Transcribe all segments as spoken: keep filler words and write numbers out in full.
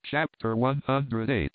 Chapter one hundred eight.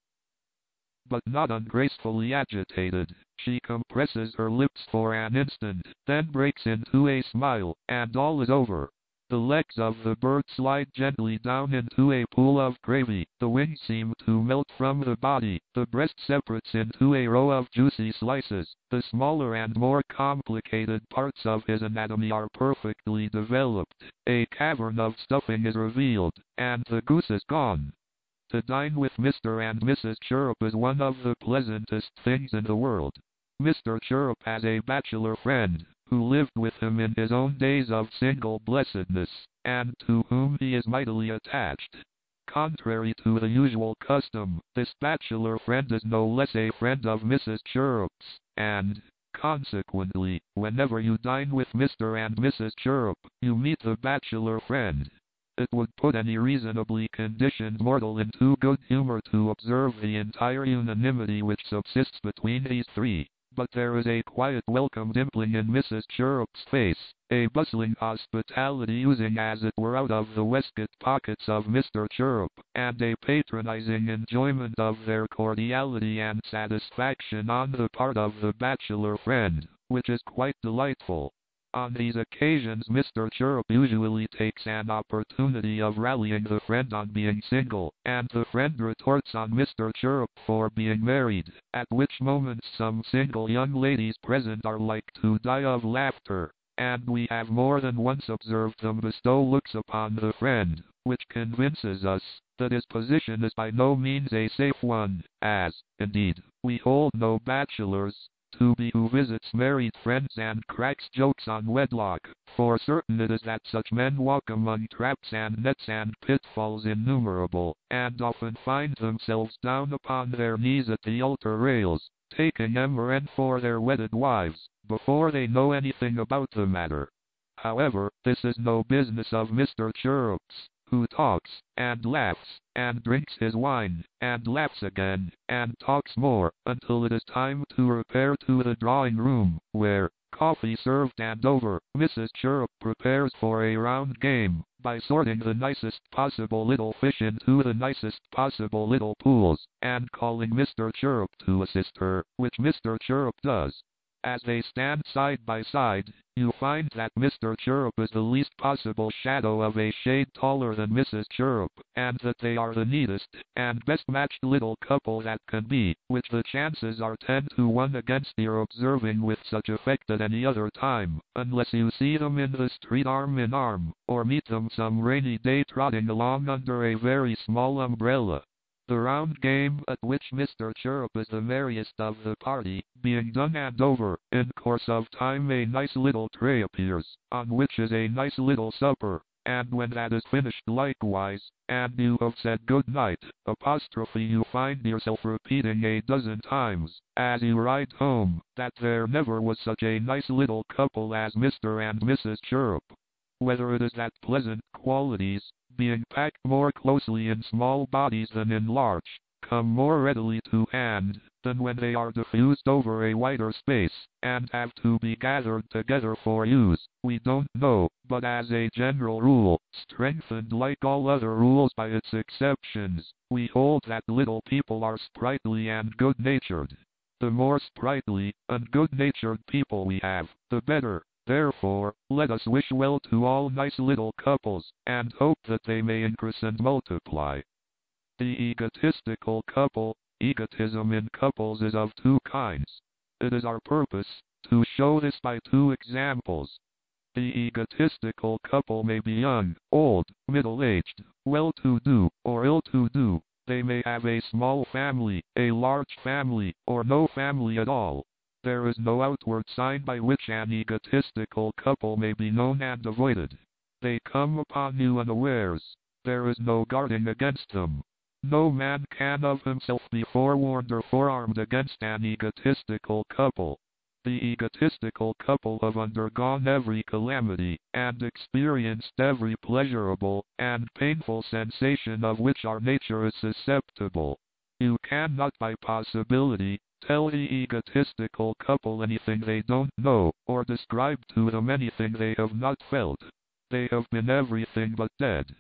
But not ungracefully agitated, she compresses her lips for an instant, then breaks into a smile, and all is over. The legs of the bird slide gently down into a pool of gravy, the wings seem to melt from the body, the breast separates into a row of juicy slices, the smaller and more complicated parts of his anatomy are perfectly developed, a cavern of stuffing is revealed, and the goose is gone. To dine with Mister and Missus Chirrup is one of the pleasantest things in the world. Mister Chirrup has a bachelor friend, who lived with him in his own days of single blessedness, and to whom he is mightily attached. Contrary to the usual custom, this bachelor friend is no less a friend of Missus Chirrup's, and, consequently, whenever you dine with Mister and Missus Chirrup, you meet the bachelor friend. It would put any reasonably conditioned mortal into good humor to observe the entire unanimity which subsists between these three. But there is a quiet welcome dimpling in Missus Chirrup's face, a bustling hospitality oozing as it were out of the waistcoat pockets of Mister Chirrup, and a patronizing enjoyment of their cordiality and satisfaction on the part of the bachelor friend, which is quite delightful. On these occasions Mister Chirrup usually takes an opportunity of rallying the friend on being single, and the friend retorts on Mister Chirrup for being married, at which moments some single young ladies present are like to die of laughter, and we have more than once observed them bestow looks upon the friend, which convinces us that his position is by no means a safe one, as, indeed, we hold no bachelors to be who visits married friends and cracks jokes on wedlock, for certain it is that such men walk among traps and nets and pitfalls innumerable, and often find themselves down upon their knees at the altar rails, taking Emerend for their wedded wives, before they know anything about the matter. However, this is no business of Mister Chirrup's, who talks, and laughs, and drinks his wine, and laughs again, and talks more, until it is time to repair to the drawing room, where, coffee served and over, Missus Chirrup prepares for a round game, by sorting the nicest possible little fish into the nicest possible little pools, and calling Mister Chirrup to assist her, which Mister Chirrup does. As they stand side by side, you find that Mister Chirrup is the least possible shadow of a shade taller than Missus Chirrup, and that they are the neatest and best matched little couple that can be, which the chances are ten to one against your observing with such effect at any other time, unless you see them in the street arm in arm, or meet them some rainy day trotting along under a very small umbrella. The round game, at which Mister Chirrup is the merriest of the party, being done and over, in course of time a nice little tray appears, on which is a nice little supper, and when that is finished likewise, and you have said good night, apostrophe you find yourself repeating a dozen times, as you ride home, that there never was such a nice little couple as Mister and Missus Chirrup. Whether it is that pleasant qualities, being packed more closely in small bodies than in large, come more readily to hand, than when they are diffused over a wider space, and have to be gathered together for use, we don't know, but as a general rule, strengthened like all other rules by its exceptions, we hold that little people are sprightly and good-natured. The more sprightly and good-natured people we have, the better. Therefore, let us wish well to all nice little couples, and hope that they may increase and multiply. The egotistical couple. Egotism in couples is of two kinds. It is our purpose to show this by two examples. The egotistical couple may be young, old, middle-aged, well-to-do, or ill-to-do. They may have a small family, a large family, or no family at all. There is no outward sign by which an egotistical couple may be known and avoided. They come upon you unawares. There is no guarding against them. No man can of himself be forewarned or forearmed against an egotistical couple. The egotistical couple have undergone every calamity, and experienced every pleasurable and painful sensation of which our nature is susceptible. You cannot by possibility tell the egotistical couple anything they don't know, or describe to them anything they have not felt. They have been everything but dead.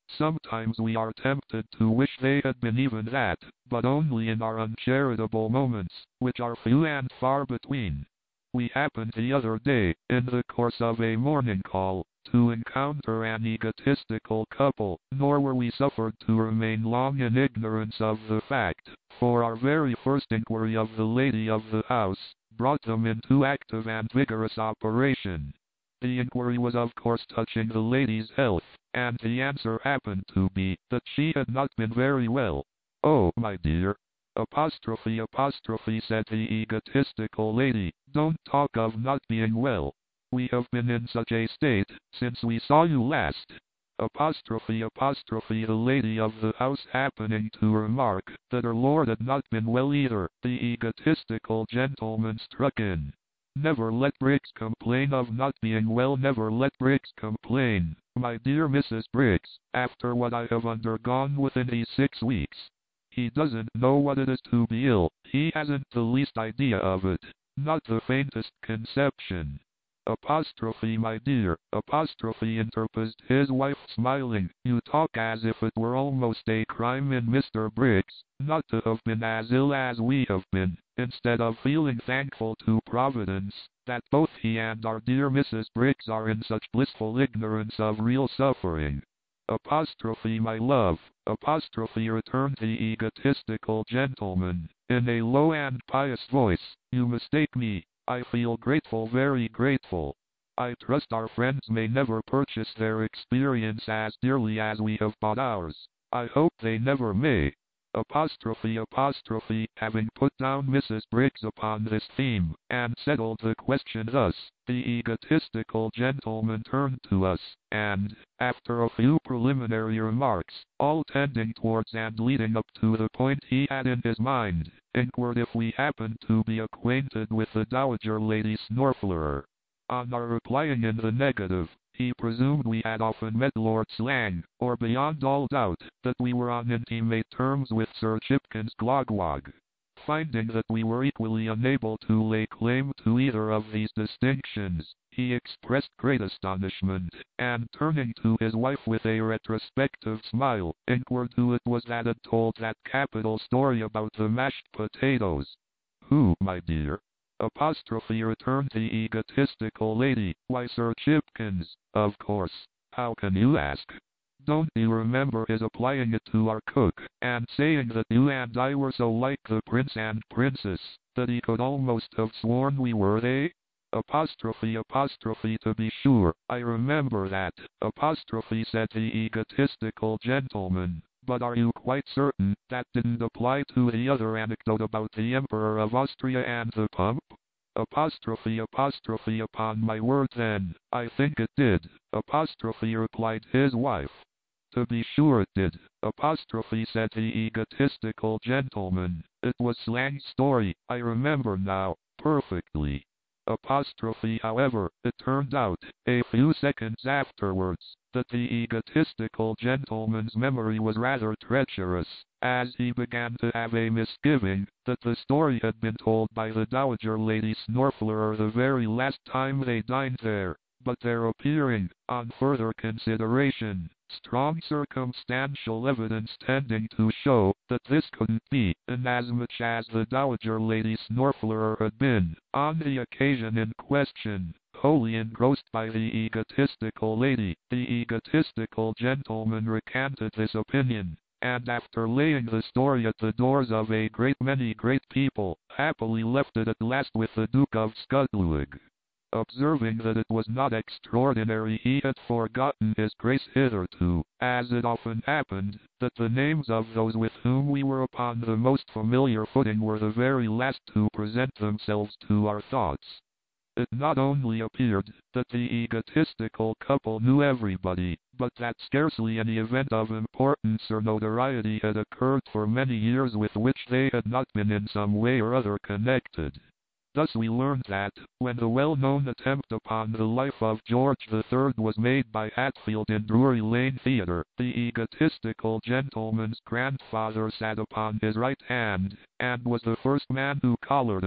Sometimes we are tempted to wish they had been even that, but only in our uncharitable moments, which are few and far between. We happened the other day, in the course of a morning call, to encounter an egotistical couple, nor were we suffered to remain long in ignorance of the fact, for our very first inquiry of the lady of the house brought them into active and vigorous operation. The inquiry was of course touching the lady's health, and the answer happened to be that she had not been very well. "Oh, my dear," apostrophe apostrophe said the egotistical lady, "don't talk of not being well. We have been in such a state since we saw you last." Apostrophe apostrophe the lady of the house happening to remark that her lord had not been well either, the egotistical gentleman struck in. "Never let Briggs complain of not being well, never let Briggs complain, my dear Missus Briggs, after what I have undergone within these six weeks. He doesn't know what it is to be ill, he hasn't the least idea of it, not the faintest conception." Apostrophe my dear, apostrophe interposed his wife smiling, "you talk as if it were almost a crime in Mister Briggs not to have been as ill as we have been, instead of feeling thankful to Providence that both he and our dear Missus Briggs are in such blissful ignorance of real suffering." Apostrophe my love, apostrophe returned the egotistical gentleman, in a low and pious voice, "you mistake me. I feel grateful, very grateful. I trust our friends may never purchase their experience as dearly as we have bought ours. I hope they never may." Apostrophe apostrophe having put down Missus Briggs upon this theme, and settled the question thus, the egotistical gentleman turned to us, and, after a few preliminary remarks, all tending towards and leading up to the point he had in his mind, inquired if we happened to be acquainted with the Dowager Lady Snorflerer. On our replying in the negative, he presumed we had often met Lord Slang, or beyond all doubt, that we were on intimate terms with Sir Chipkins Glogwog. Finding that we were equally unable to lay claim to either of these distinctions, he expressed great astonishment, and turning to his wife with a retrospective smile, inquired who it was that had told that capital story about the mashed potatoes. "Who, my dear?" Apostrophe returned the egotistical lady, "Why, Sir Chipkins, of course. How can you ask? Don't you remember his applying it to our cook, and saying that you and I were so like the prince and princess, that he could almost have sworn we were they?" Apostrophe apostrophe to be sure, I remember that, apostrophe said the egotistical gentleman. "But are you quite certain that didn't apply to the other anecdote about the Emperor of Austria and the pump?" Apostrophe apostrophe upon my word then, I think it did, apostrophe replied his wife. "To be sure it did," apostrophe said the egotistical gentleman. "It was Slang's story, I remember now, perfectly." Apostrophe however, it turned out, a few seconds afterwards, that the egotistical gentleman's memory was rather treacherous, as he began to have a misgiving that the story had been told by the Dowager Lady Snorflerer the very last time they dined there, but there appearing, on further consideration, strong circumstantial evidence tending to show that this couldn't be, inasmuch as the Dowager Lady Snorflerer had been, on the occasion in question, wholly engrossed by the egotistical lady, the egotistical gentleman recanted this opinion, and after laying the story at the doors of a great many great people, happily left it at last with the Duke of Scudluig. Observing that it was not extraordinary he had forgotten his grace hitherto, as it often happened, that the names of those with whom we were upon the most familiar footing were the very last to present themselves to our thoughts. It not only appeared that the egotistical couple knew everybody, but that scarcely any event of importance or notoriety had occurred for many years with which they had not been in some way or other connected. Thus we learned that, when the well-known attempt upon the life of George the Third was made by Hatfield in Drury Lane Theatre, the egotistical gentleman's grandfather sat upon his right hand, and was the first man who collared him,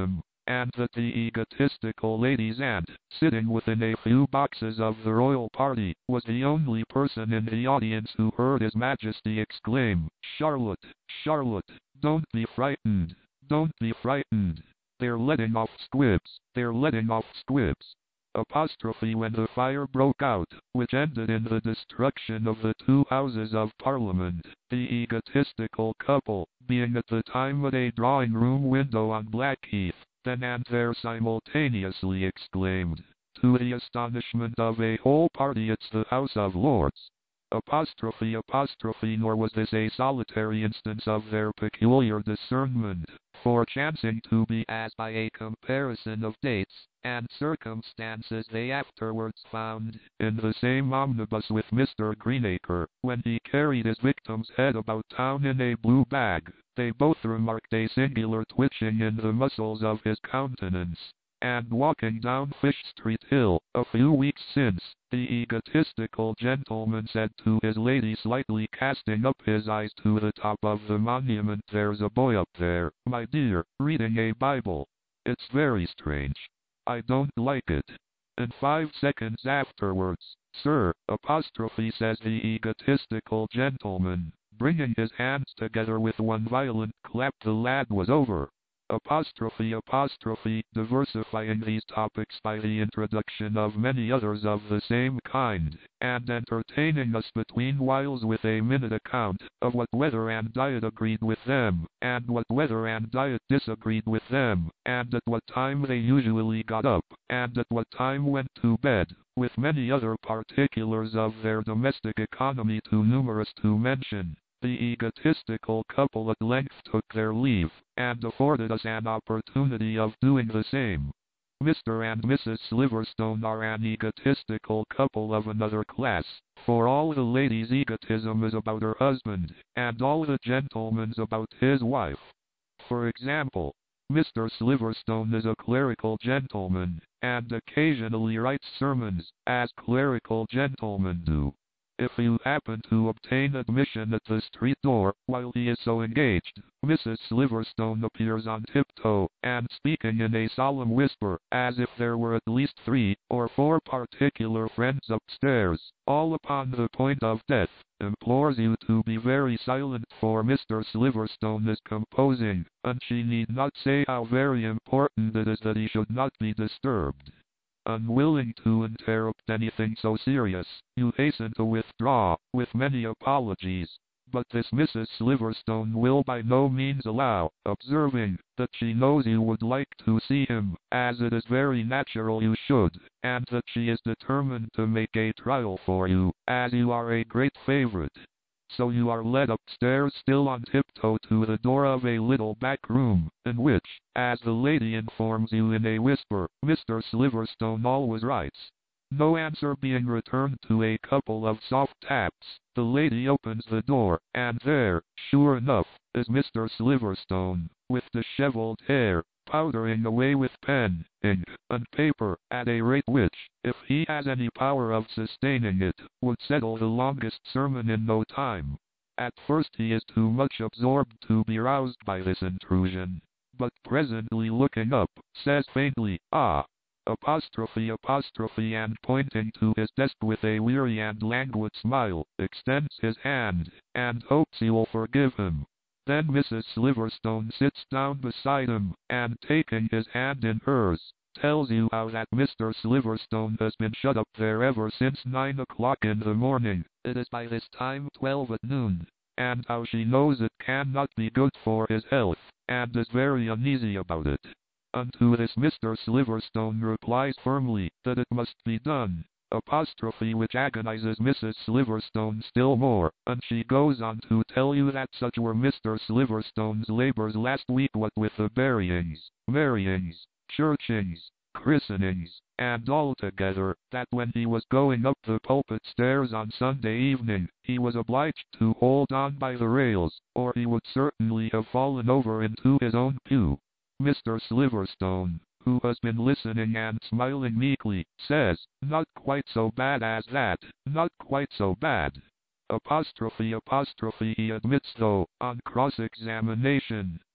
and that the egotistical Lady's aunt, sitting within a few boxes of the royal party, was the only person in the audience who heard His Majesty exclaim, "Charlotte, Charlotte, don't be frightened, don't be frightened. They're letting off squibs, they're letting off squibs." Apostrophe when the fire broke out, which ended in the destruction of the two Houses of Parliament, the egotistical couple, being at the time at a drawing-room window on Blackheath, then and there simultaneously exclaimed, to the astonishment of a whole party, "It's the House of Lords." Apostrophe apostrophe nor was this a solitary instance of their peculiar discernment, for chancing to be, as by a comparison of dates and circumstances they afterwards found, in the same omnibus with Mister Greenacre, when he carried his victim's head about town in a blue bag, they both remarked a singular twitching in the muscles of his countenance. And walking down Fish Street Hill, a few weeks since, the egotistical gentleman said to his lady, slightly casting up his eyes to the top of the monument, "There's a boy up there, my dear, reading a Bible. It's very strange. I don't like it." And five seconds afterwards, "Sir," apostrophe says the egotistical gentleman, bringing his hands together with one violent clap, "the lad was over." Apostrophe apostrophe diversifying these topics by the introduction of many others of the same kind, and entertaining us between whiles with a minute account of what weather and diet agreed with them, and what weather and diet disagreed with them, and at what time they usually got up, and at what time went to bed, with many other particulars of their domestic economy too numerous to mention. The egotistical couple at length took their leave, and afforded us an opportunity of doing the same. Mister and Missus Silverstone are an egotistical couple of another class, for all the lady's egotism is about her husband, and all the gentleman's about his wife. For example, Mister Silverstone is a clerical gentleman, and occasionally writes sermons, as clerical gentlemen do. If you happen to obtain admission at the street door, while he is so engaged, Missus Silverstone appears on tiptoe, and speaking in a solemn whisper, as if there were at least three or four particular friends upstairs, all upon the point of death, implores you to be very silent, for Mister Silverstone is composing, and she need not say how very important it is that he should not be disturbed. Unwilling to interrupt anything so serious, you hasten to withdraw, with many apologies. But this Missus Silverstone will by no means allow, observing that she knows you would like to see him, as it is very natural you should, and that she is determined to make a trial for you, as you are a great favorite. So you are led upstairs still on tiptoe to the door of a little back room, in which, as the lady informs you in a whisper, Mister Silverstone always writes. No answer being returned to a couple of soft taps, the lady opens the door, and there, sure enough, is Mister Silverstone, with disheveled hair, powdering away with pen, ink, and paper, at a rate which, if he has any power of sustaining it, would settle the longest sermon in no time. At first he is too much absorbed to be roused by this intrusion, but presently looking up, says faintly, "Ah!" apostrophe apostrophe and pointing to his desk with a weary and languid smile, extends his hand, and hopes you'll forgive him. Then Missus Silverstone sits down beside him, and taking his hand in hers, tells you how that Mister Silverstone has been shut up there ever since nine o'clock in the morning, it is by this time twelve at noon, and how she knows it cannot be good for his health, and is very uneasy about it. And to this Mister Silverstone replies firmly that it must be done, apostrophe which agonizes Missus Silverstone still more, and she goes on to tell you that such were Mister Silverstone's labors last week, what with the buryings, marryings, churchings, christenings, and altogether, that when he was going up the pulpit stairs on Sunday evening, he was obliged to hold on by the rails, or he would certainly have fallen over into his own pew. Mister Silverstone, who has been listening and smiling meekly, says, not quite so bad as that, not quite so bad. Apostrophe apostrophe he admits though, on cross-examination,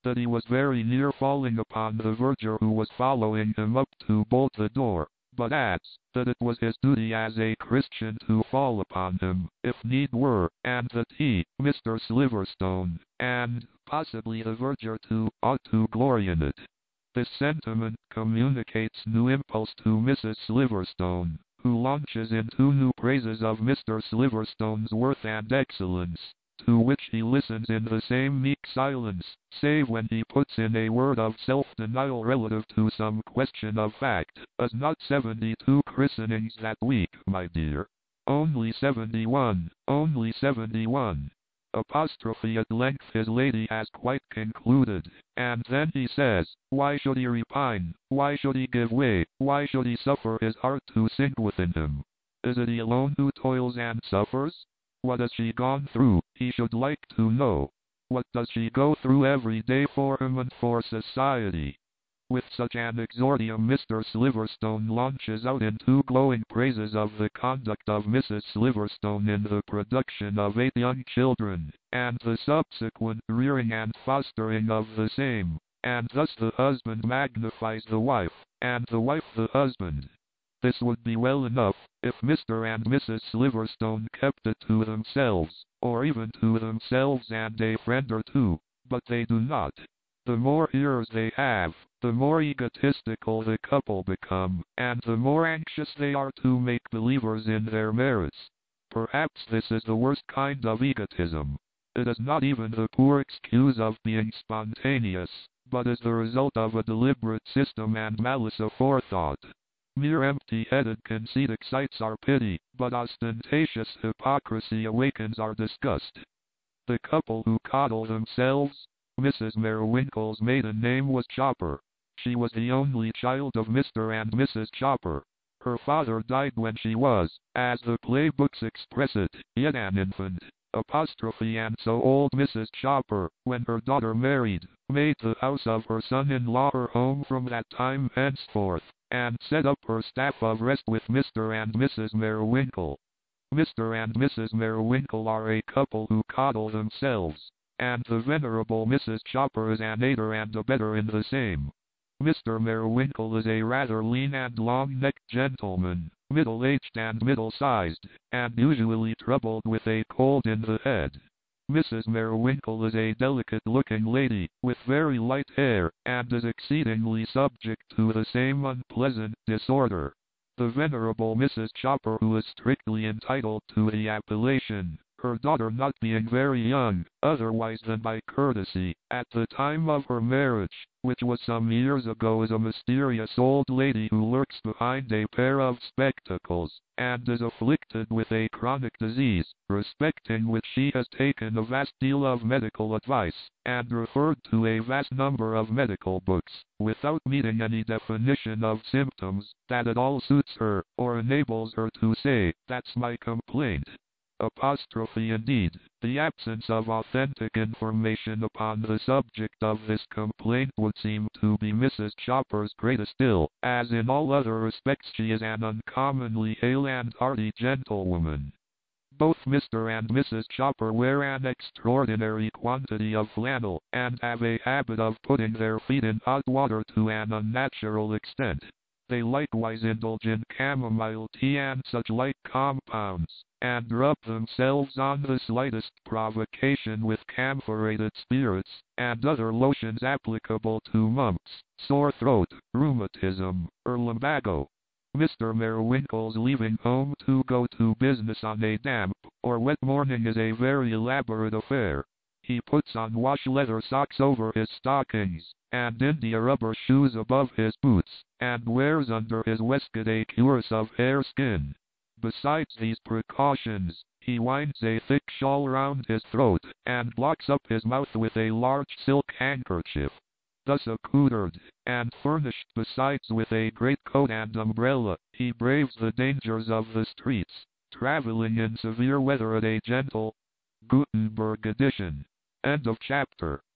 that he was very near falling upon the verger who was following him up to bolt the door, but adds that it was his duty as a Christian to fall upon him, if need were, and that he, Mister Silverstone, and possibly the verger too, ought to glory in it. This sentiment communicates new impulse to Missus Silverstone, who launches into new praises of Mister Silverstone's worth and excellence, to which he listens in the same meek silence, save when he puts in a word of self-denial relative to some question of fact. As not seventy-two christenings that week, my dear. Only seventy-one, only seventy-one. Apostrophe at length his lady has quite concluded, and then he says, why should he repine, why should he give way, why should he suffer his heart to sink within him? Is it he alone who toils and suffers? What has she gone through, he should like to know. What does she go through every day for him and for society? With such an exordium Mister Silverstone launches out into glowing praises of the conduct of Missus Silverstone in the production of eight young children, and the subsequent rearing and fostering of the same, and thus the husband magnifies the wife, and the wife the husband. This would be well enough, if Mister and Missus Silverstone kept it to themselves, or even to themselves and a friend or two, but they do not. The more ears they have, the more egotistical the couple become, and the more anxious they are to make believers in their merits. Perhaps this is the worst kind of egotism. It is not even the poor excuse of being spontaneous, but is the result of a deliberate system and malice aforethought. Mere empty-headed conceit excites our pity, but ostentatious hypocrisy awakens our disgust. The couple who coddle themselves. Missus Merwinkle's maiden name was Chopper. She was the only child of Mister and Missus Chopper. Her father died when she was, as the play books express it, yet an infant. Apostrophe and so old Missus Chopper, when her daughter married, made the house of her son-in-law her home from that time henceforth, and set up her staff of rest with Mister and Missus Merwinkle. Mister and Missus Merwinkle are a couple who coddle themselves, and the venerable Missus Chopper is an aider and abettor in the same. Mister Merwinkle is a rather lean and long-necked gentleman, middle-aged and middle-sized, and usually troubled with a cold in the head. Missus Merwinkle is a delicate-looking lady, with very light hair, and is exceedingly subject to the same unpleasant disorder. The venerable Missus Chopper, who is strictly entitled to the appellation, her daughter not being very young, otherwise than by courtesy, at the time of her marriage, which was some years ago, is a mysterious old lady who lurks behind a pair of spectacles, and is afflicted with a chronic disease, respecting which she has taken a vast deal of medical advice, and referred to a vast number of medical books, without meeting any definition of symptoms that at all suits her, or enables her to say, "That's my complaint." Apostrophe indeed, the absence of authentic information upon the subject of this complaint would seem to be Missus Chopper's greatest ill, as in all other respects she is an uncommonly hale and hearty gentlewoman. Both Mister and Missus Chopper wear an extraordinary quantity of flannel, and have a habit of putting their feet in hot water to an unnatural extent. They likewise indulge in chamomile tea and such like compounds, and rub themselves on the slightest provocation with camphorated spirits, and other lotions applicable to mumps, sore throat, rheumatism, or lumbago. Mister Merwinkle's leaving home to go to business on a damp or wet morning is a very elaborate affair. He puts on wash leather socks over his stockings, and India rubber shoes above his boots, and wears under his waistcoat a cuirass of hare skin. Besides these precautions, he winds a thick shawl round his throat, and blocks up his mouth with a large silk handkerchief. Thus accoutred, and furnished besides with a greatcoat and umbrella, he braves the dangers of the streets, traveling in severe weather at a gentle Gutenberg edition. End of chapter.